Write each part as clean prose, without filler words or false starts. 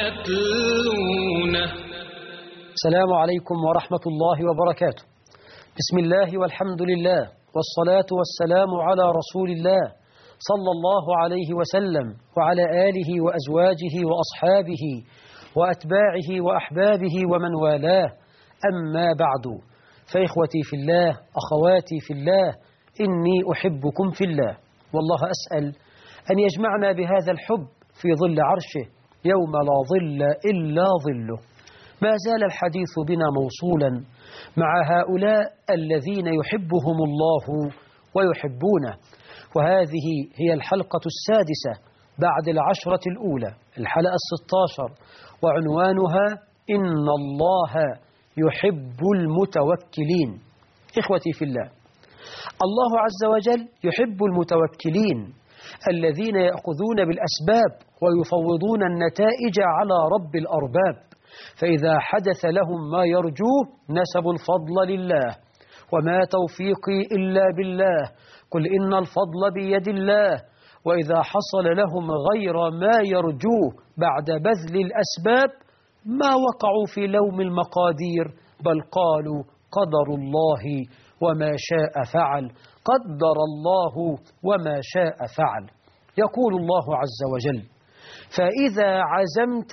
يتلونه. السلام عليكم ورحمة الله وبركاته. بسم الله والحمد لله والصلاة والسلام على رسول الله صلى الله عليه وسلم وعلى آله وأزواجه وأصحابه وأتباعه وأحبابه ومن والاه، أما بعد، فإخوتي في الله، أخواتي في الله، إني أحبكم في الله، والله أسأل أن يجمعنا بهذا الحب في ظل عرشه يوم لا ظل إلا ظله. ما زال الحديث بنا موصولا مع هؤلاء الذين يحبهم الله ويحبونه، وهذه هي الحلقة السادسة بعد العشرة الأولى، الحلقة 16، وعنوانها إن الله يحب المتوكلين. إخوتي في الله، الله عز وجل يحب المتوكلين الذين يأخذون بالأسباب ويفوضون النتائج على رب الأرباب، فإذا حدث لهم ما يرجوه نسبوا الفضل لله، وما توفيقي إلا بالله، قل إن الفضل بيد الله. وإذا حصل لهم غير ما يرجوه بعد بذل الأسباب ما وقعوا في لوم المقادير، بل قالوا قدر الله وما شاء فعل، قدر الله وما شاء فعل. يقول الله عز وجل: فإذا عزمت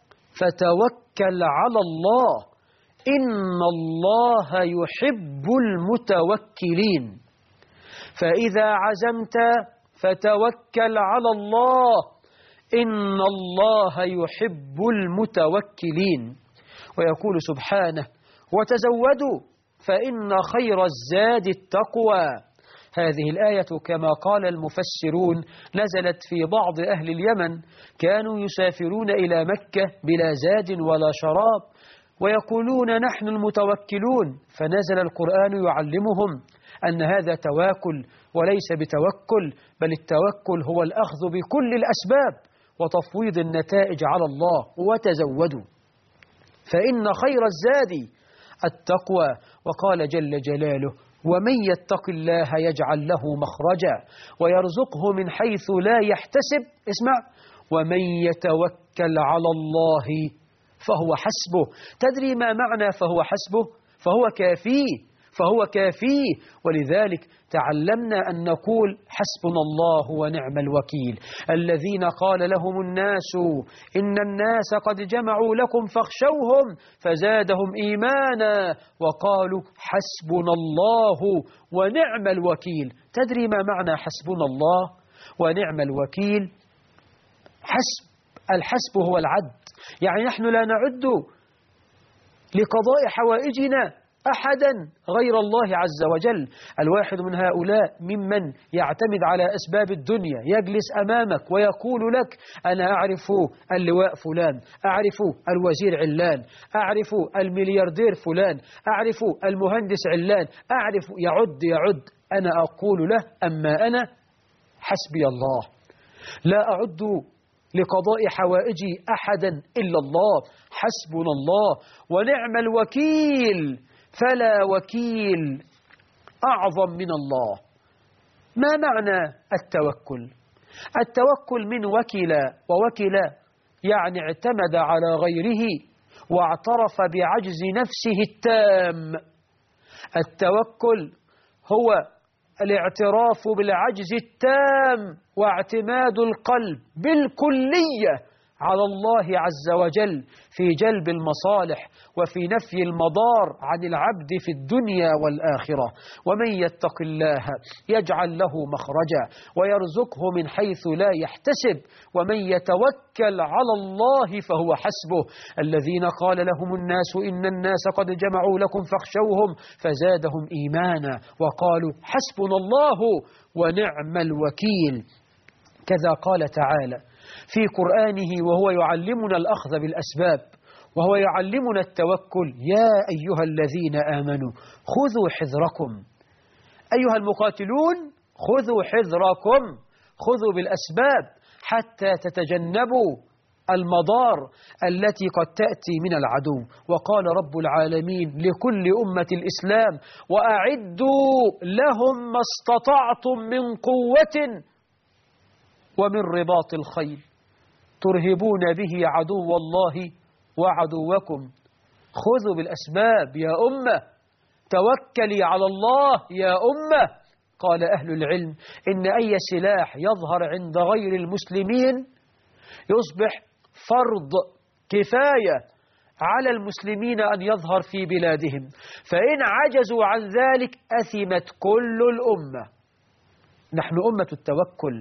فتوكل على الله إن الله يحب المتوكلين. فإذا عزمت فتوكل على الله إن الله يحب المتوكلين. ويقول سبحانه: وتزودوا فإن خير الزاد التقوى. هذه الآية كما قال المفسرون نزلت في بعض أهل اليمن، كانوا يسافرون إلى مكة بلا زاد ولا شراب ويقولون نحن المتوكلون، فنزل القرآن يعلمهم أن هذا تواكل وليس بتوكل، بل التوكل هو الأخذ بكل الأسباب وتفويض النتائج على الله. وتزودوا فإن خير الزاد التقوى. وقال جل جلاله: ومن يتق الله يجعل له مخرجا ويرزقه من حيث لا يحتسب. اسمع: ومن يتوكل على الله فهو حسبه. تدري ما معنى فهو حسبه؟ فهو كافيه، فهو كافيه. ولذلك تعلمنا أن نقول حسبنا الله ونعم الوكيل. الذين قال لهم الناس إن الناس قد جمعوا لكم فاخشوهم فزادهم إيمانا وقالوا حسبنا الله ونعم الوكيل. تدري ما معنى حسبنا الله ونعم الوكيل؟ الحسب هو العد، يعني نحن لا نعد لقضاء حوائجنا أحدا غير الله عز وجل. الواحد من هؤلاء ممن يعتمد على أسباب الدنيا يجلس أمامك ويقول لك: أنا أعرف اللواء فلان، أعرف الوزير علان، أعرف الملياردير فلان، أعرف المهندس علان، أعرف، يعد. أنا أقول له: أما أنا حسبي الله، لا أعد لقضاء حوائجي أحدا إلا الله، حسبنا الله ونعم الوكيل، فلا وكيل أعظم من الله. ما معنى التوكل؟ التوكل من وكل، ووكل يعني اعتمد على غيره واعترف بعجز نفسه التام. التوكل هو الاعتراف بالعجز التام واعتماد القلب بالكلية على الله عز وجل في جلب المصالح وفي نفي المضار عن العبد في الدنيا والآخرة. ومن يتق الله يجعل له مخرجا ويرزقه من حيث لا يحتسب ومن يتوكل على الله فهو حسبه. الذين قال لهم الناس إن الناس قد جمعوا لكم فاخشوهم فزادهم إيمانا وقالوا حسبنا الله ونعم الوكيل. كذا قال تعالى في قرآنه وهو يعلمنا الأخذ بالأسباب وهو يعلمنا التوكل: يا أيها الذين آمنوا خذوا حذركم. أيها المقاتلون خذوا حذركم، خذوا بالأسباب حتى تتجنبوا المضار التي قد تأتي من العدو. وقال رب العالمين لكل أمة الإسلام: وأعدوا لهم ما استطعتم من قوة ومن رباط الخيل. ترهبون به عدو الله وعدوكم. خذوا بالأسباب يا أمة، توكلي على الله يا أمة. قال أهل العلم إن أي سلاح يظهر عند غير المسلمين يصبح فرض كفاية على المسلمين أن يظهر في بلادهم، فإن عجزوا عن ذلك أثمت كل الأمة. نحن أمة التوكل،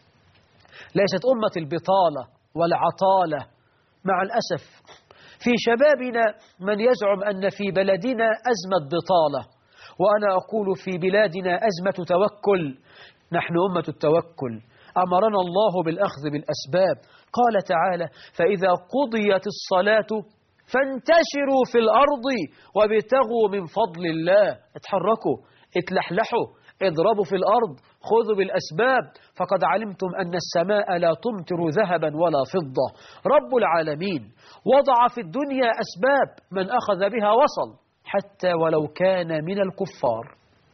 ليست أمة البطالة والعطالة. مع الأسف في شبابنا من يزعم أن في بلدنا أزمة بطالة، وأنا أقول في بلادنا أزمة توكل. نحن أمة التوكل، أمرنا الله بالأخذ بالأسباب. قال تعالى: فإذا قضيت الصلاة فانتشروا في الأرض وابتغوا من فضل الله. اتحركوا، اتلحلحوا، اضربوا في الأرض، خذوا بالأسباب، فقد علمتم أن السماء لا تمطر ذهبا ولا فضة. رب العالمين وضع في الدنيا أسباب، من أخذ بها وصل، حتى ولو كان من الكفار،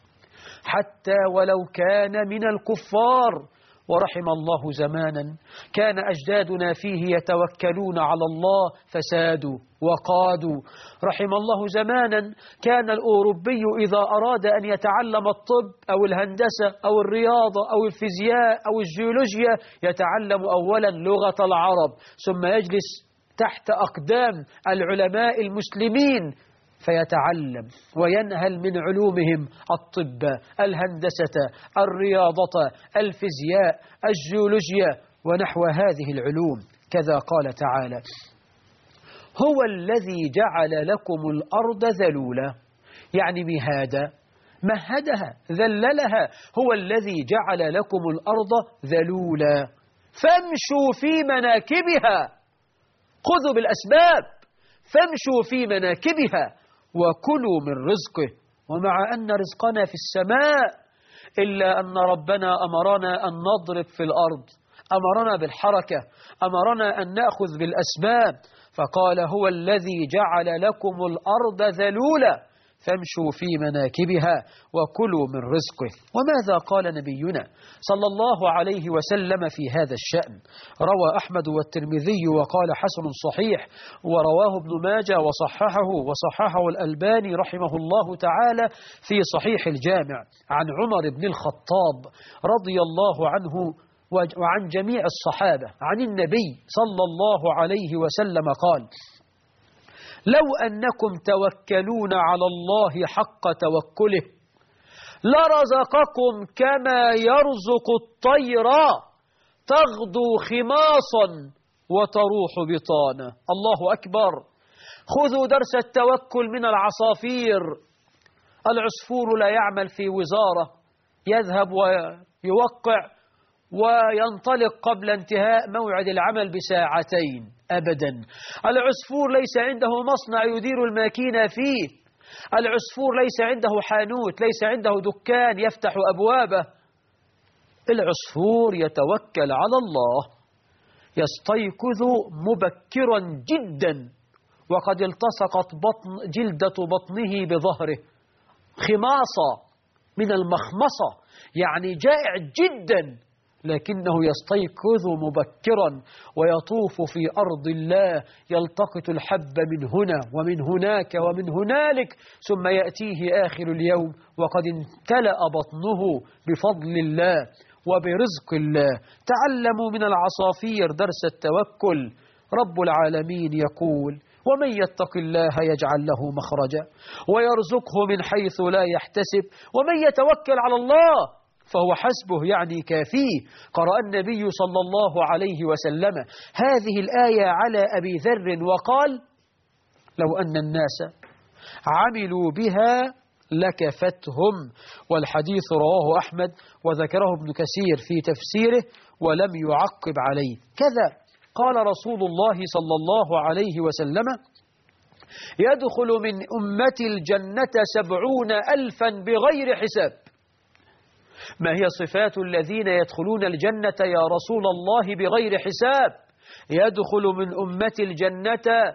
حتى ولو كان من الكفار. ورحم الله زمانا كان أجدادنا فيه يتوكلون على الله فسادوا وقادوا. رحم الله زمانا كان الأوروبي إذا أراد أن يتعلم الطب أو الهندسة أو الرياضة أو الفيزياء أو الجيولوجيا يتعلم أولا لغة العرب، ثم يجلس تحت أقدام العلماء المسلمين فيتعلم وينهل من علومهم الطب، الهندسة، الرياضة، الفيزياء، الجيولوجيا ونحو هذه العلوم. كذا قال تعالى: هو الذي جعل لكم الأرض ذلولا، يعني مهادا، مهدها، ذللها. هو الذي جعل لكم الأرض ذلولا فامشوا في مناكبها. خذوا بالأسباب، فامشوا في مناكبها وكلوا من رزقه. ومع أن رزقنا في السماء، إلا أن ربنا أمرنا أن نضرب في الأرض، أمرنا بالحركة، أمرنا أن نأخذ بالأسباب. فقال: هو الذي جعل لكم الأرض ذلولا فامشوا في مناكبها وكلوا من رزقه. وماذا قال نبينا صلى الله عليه وسلم في هذا الشأن؟ روى أحمد والترمذي وقال حسن صحيح، ورواه ابن ماجه وصححه الألباني رحمه الله تعالى في صحيح الجامع، عن عمر بن الخطاب رضي الله عنه وعن جميع الصحابة عن النبي صلى الله عليه وسلم قال: لو أنكم توكلون على الله حق توكله لرزقكم كما يرزق الطير تغدو خماصا وتروح بطانا. الله أكبر. خذوا درس التوكل من العصافير. العصفور لا يعمل في وزارة يذهب ويوقع وينطلق قبل انتهاء موعد العمل بساعتين أبدا. العصفور ليس عنده مصنع يدير الماكينة فيه. العصفور ليس عنده حانوت، ليس عنده دكان يفتح أبوابه. العصفور يتوكل على الله، يستيقظ مبكرا جدا وقد التصقت جلدة بطنه بظهره، خماصة من المخمصة، يعني جائع جدا، لكنه يستيقظ مبكرا ويطوف في أرض الله، يلتقط الحب من هنا ومن هناك ومن هنالك، ثم يأتيه آخر اليوم وقد امتلأ بطنه بفضل الله وبرزق الله. تعلموا من العصافير درس التوكل. رب العالمين يقول: ومن يتق الله يجعل له مخرجا ويرزقه من حيث لا يحتسب ومن يتوكل على الله فهو حسبه، يعني كافيه. قرأ النبي صلى الله عليه وسلم هذه الآية على أبي ذر وقال: لو أن الناس عملوا بها لكفتهم. والحديث رواه أحمد وذكره ابن كثير في تفسيره ولم يعقب عليه. كذا قال رسول الله صلى الله عليه وسلم: يدخل من أمتي الجنة 70,000 بغير حساب. ما هي صفات الذين يدخلون الجنة يا رسول الله بغير حساب؟ يدخل من أمتي الجنة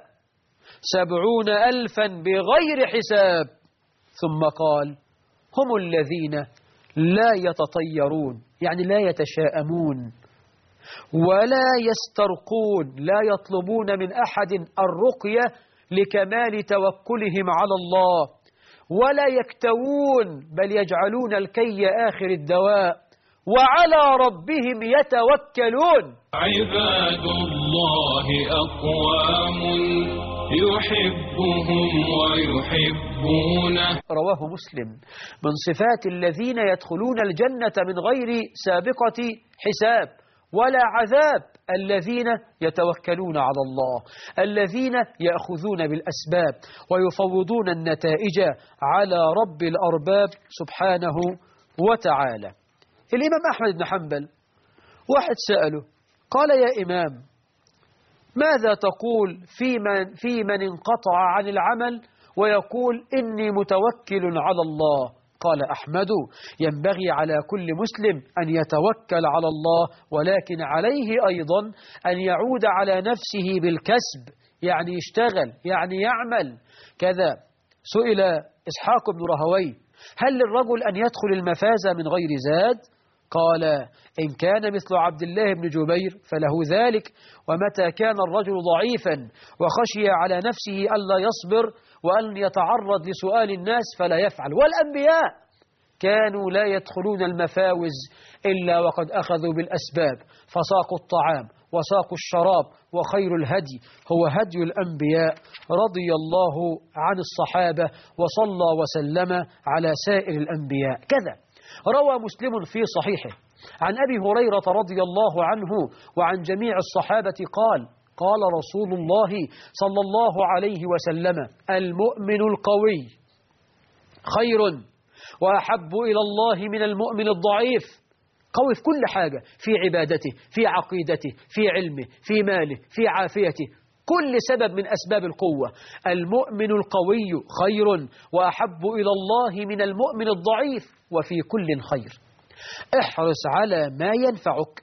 70,000 بغير حساب. ثم قال: هم الذين لا يتطيرون، يعني لا يتشاءمون، ولا يسترقون، لا يطلبون من أحد الرقية لكمال توكلهم على الله، ولا يكتوون بل يجعلون الكي آخر الدواء، وعلى ربهم يتوكلون. عباد الله أقوام يحبهم ويحبونه. رواه مسلم. من صفات الذين يدخلون الجنة من غير سابقة حساب ولا عذاب الذين يتوكلون على الله، الذين يأخذون بالأسباب ويفوضون النتائج على رب الأرباب سبحانه وتعالى. الإمام أحمد بن حنبل واحد سأله قال: يا إمام، ماذا تقول في من انقطع عن العمل ويقول إني متوكل على الله؟ قال أحمد: ينبغي على كل مسلم أن يتوكل على الله، ولكن عليه أيضا أن يعود على نفسه بالكسب، يعني يشتغل، يعني يعمل كذا. سئل إسحاق بن رهوي: هل للرجل أن يدخل المفاز من غير زاد؟ قال: إن كان مثل عبد الله بن جبير فله ذلك، ومتى كان الرجل ضعيفا وخشي على نفسه ألا يصبر وأن يتعرض لسؤال الناس فلا يفعل. والأنبياء كانوا لا يدخلون المفاوز إلا وقد أخذوا بالأسباب، فساقوا الطعام وساقوا الشراب، وخير الهدي هو هدي الأنبياء رضي الله عن الصحابة وصلى وسلم على سائر الأنبياء. كذا روى مسلم في صحيحه عن أبي هريرة رضي الله عنه وعن جميع الصحابة قال: قال رسول الله صلى الله عليه وسلم: المؤمن القوي خير وأحب إلى الله من المؤمن الضعيف. قوي في كل حاجة، في عبادته، في عقيدته، في علمه، في ماله، في عافيته، كل سبب من أسباب القوة. المؤمن القوي خير وأحب إلى الله من المؤمن الضعيف، وفي كل خير. احرص على ما ينفعك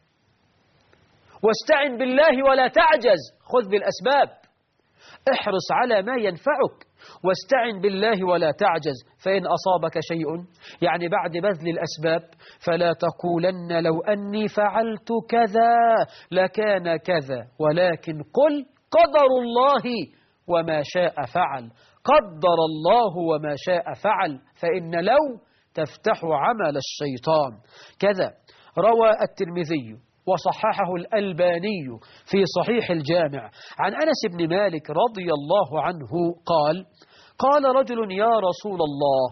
واستعن بالله ولا تعجز، خذ بالأسباب. احرص على ما ينفعك واستعن بالله ولا تعجز، فإن أصابك شيء يعني بعد بذل الأسباب فلا تقولن لو أني فعلت كذا لكان كذا، ولكن قل قدر الله وما شاء فعل. قدر الله وما شاء فعل، فإن لو تفتح عمل الشيطان. كذا روى الترمذي وصححه الألباني في صحيح الجامع عن أنس بن مالك رضي الله عنه قال: قال رجل: يا رسول الله،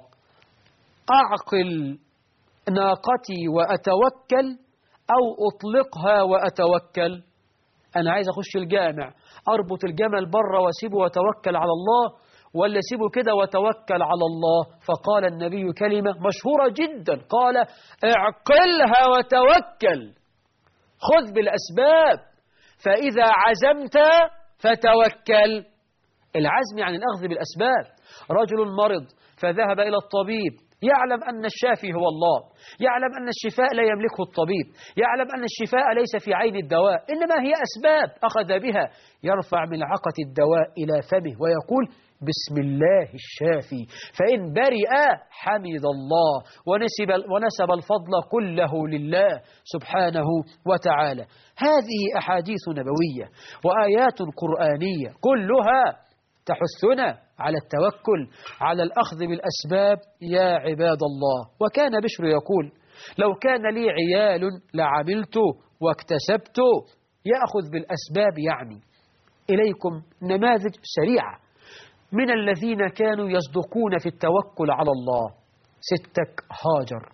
أعقل ناقتي وأتوكل أو أطلقها وأتوكل؟ أنا عايز أخش الجامع، أربط الجمل بره وأسيبه وأتوكل على الله، ولا أسيبه كده وأتوكل على الله؟ فقال النبي كلمة مشهورة جدا، قال: اعقلها وتوكل. خذ بالأسباب، فإذا عزمت فتوكل. العزم يعني الأخذ بالأسباب. رجل مرض فذهب إلى الطبيب، يعلم أن الشافي هو الله، يعلم أن الشفاء لا يملكه الطبيب، يعلم أن الشفاء ليس في عين الدواء، إنما هي أسباب أخذ بها. يرفع ملعقة الدواء إلى فمه ويقول: بسم الله الشافي، فإن برئ حمد الله ونسب الفضل كله لله سبحانه وتعالى. هذه أحاديث نبوية وآيات قرآنية كلها تحثنا على التوكل، على الأخذ بالأسباب يا عباد الله. وكان بشر يقول: لو كان لي عيال لعملت واكتسبت. يأخذ بالأسباب يعني. إليكم نماذج سريعة من الذين كانوا يصدقون في التوكل على الله. ستك هاجر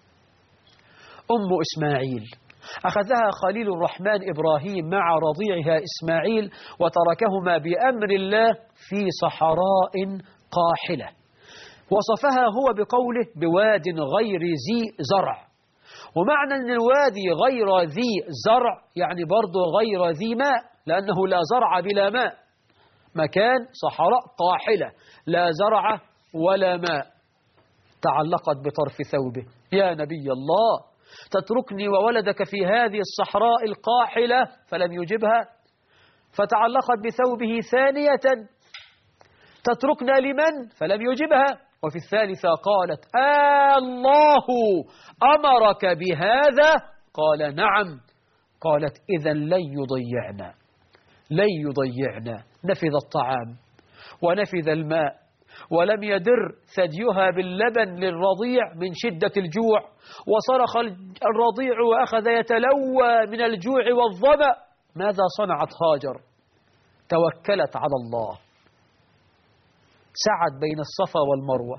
أم إسماعيل، أخذها خليل الرحمن إبراهيم مع رضيعها إسماعيل وتركهما بأمر الله في صحراء قاحلة. وصفها هو بقوله: بواد غير ذي زرع. ومعنى أن الوادي غير ذي زرع يعني برضه غير ذي ماء، لأنه لا زرع بلا ماء. مكان صحراء قاحلة لا زرع ولا ماء. تعلقت بطرف ثوبه: يا نبي الله، تتركني وولدك في هذه الصحراء القاحلة؟ فلم يجبها. فتعلقت بثوبه ثانية: تتركنا لمن؟ فلم يجبها. وفي الثالثة قالت: الله أمرك بهذا؟ قال: نعم. قالت إذا لن يضيعنا، لن يضيعنا. نفذ الطعام ونفذ الماء، ولم يدر ثديها باللبن للرضيع من شدة الجوع، وصرخ الرضيع وأخذ يتلوى من الجوع والظمأ. ماذا صنعت هاجر؟ توكلت على الله، سعت بين الصفا والمروة،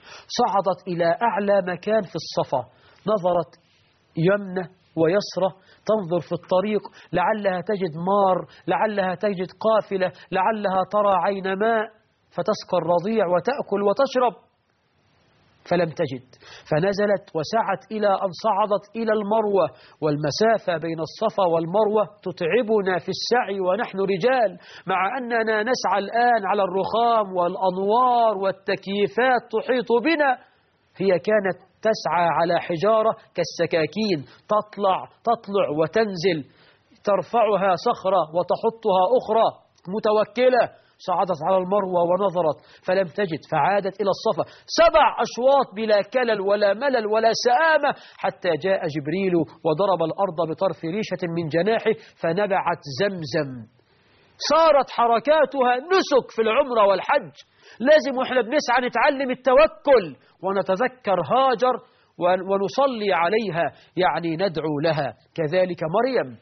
صعدت إلى أعلى مكان في الصفا، نظرت يمنة ويسرى تنظر في الطريق لعلها تجد مار، لعلها تجد قافلة، لعلها ترى عين ماء فتسقى الرضيع وتأكل وتشرب، فلم تجد. فنزلت وسعت إلى أن صعدت إلى المروة، والمسافة بين الصفا والمروة تتعبنا في السعي ونحن رجال، مع أننا نسعى الآن على الرخام والأنوار والتكييفات تحيط بنا. هي كانت تسعى على حجارة كالسكاكين، تطلع وتنزل، ترفعها صخرة وتحطها أخرى، متوكلة. صعدت على المروة ونظرت فلم تجد، فعادت إلى الصفا 7 أشواط بلا كلل ولا ملل ولا سآمة، حتى جاء جبريل وضرب الأرض بطرف ريشة من جناحه فنبعت زمزم. صارت حركاتها نسك في العمرة والحج. لازم وإحنا بنسعى نتعلم التوكل ونتذكر هاجر ونصلي عليها، يعني ندعو لها. كذلك مريم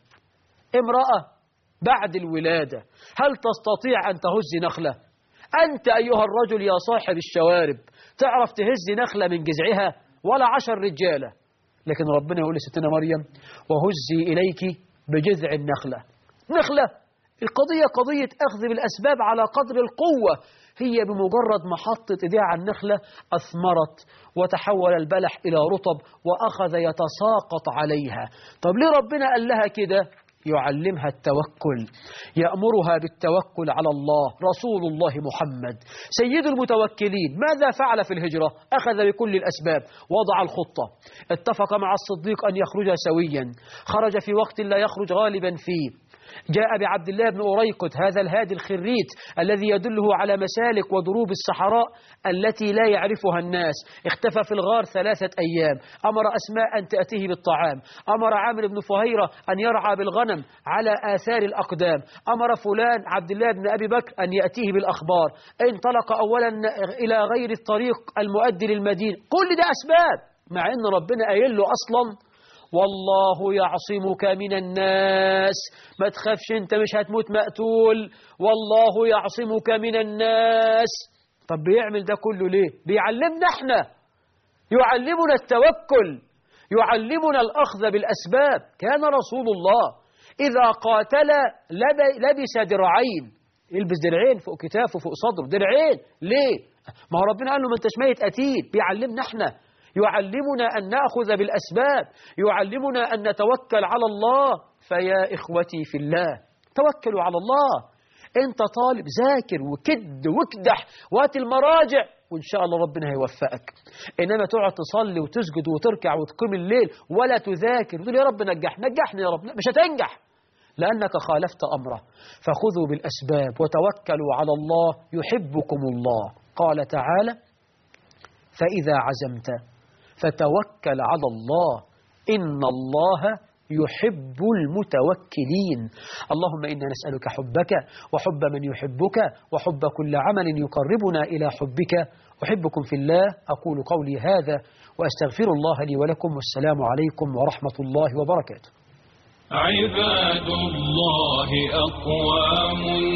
امرأة بعد الولادة، هل تستطيع أن تهز نخلة؟ أنت أيها الرجل يا صاحب الشوارب تعرف تهز نخلة من جذعها؟ ولا 10 رجالة. لكن ربنا يقول لستنا مريم وهزي إليك بجذع النخلة. نخلة، القضية قضية أخذ بالأسباب على قدر القوة. هي بمجرد ما حطت إيديها على النخلة أثمرت وتحول البلح إلى رطب وأخذ يتساقط عليها. طب ليه ربنا قال لها كده؟ يعلمها التوكل، يأمرها بالتوكل على الله. رسول الله محمد سيد المتوكلين ماذا فعل في الهجرة؟ أخذ بكل الأسباب، وضع الخطة، اتفق مع الصديق أن يخرج سويا، خرج في وقت لا يخرج غالبا فيه، جاء بعبد الله بن أريقط هذا الهادي الخريت الذي يدله على مسالك ودروب الصحراء التي لا يعرفها الناس، اختفى في الغار 3 أيام، أمر أسماء أن تأتيه بالطعام، أمر عامر بن فهيرة أن يرعى بالغنم على آثار الأقدام، أمر فلان عبد الله بن أبي بكر أن يأتيه بالأخبار، انطلق أولا إلى غير الطريق المؤدي للمدينة. كل ده أسباب، مع أن ربنا قايل له أصلا والله يعصمك من الناس، ما تخافش انت مش هتموت مقتول، والله يعصمك من الناس. طب بيعمل ده كله ليه؟ بيعلمنا احنا، يعلمنا التوكل، يعلمنا الأخذ بالأسباب. كان رسول الله إذا قاتل لبس درعين، يلبس درعين فوق كتافه فوق صدره، درعين ليه؟ ما هو ربنا قال له ما انتش ميت قتيل. بيعلمنا احنا، يعلمنا أن نأخذ بالأسباب، يعلمنا أن نتوكل على الله. فيا إخوتي في الله توكلوا على الله. أنت طالب ذاكر وكد واكدح وات المراجع وإن شاء الله ربنا هيوفقك. إنما تقعد تصلي وتسجد وتركع وتقيم الليل ولا تذاكر وتقول يا رب نجحني يا رب، مش هتنجح لأنك خالفت أمره. فخذوا بالأسباب وتوكلوا على الله يحبكم الله. قال تعالى فإذا عزمت فتوكل على الله إن الله يحب المتوكلين. اللهم إنا نسألك حبك وحب من يحبك وحب كل عمل يقربنا إلى حبك. أحبكم في الله. أقول قولي هذا وأستغفر الله لي ولكم، والسلام عليكم ورحمة الله وبركاته. عباد الله أقوام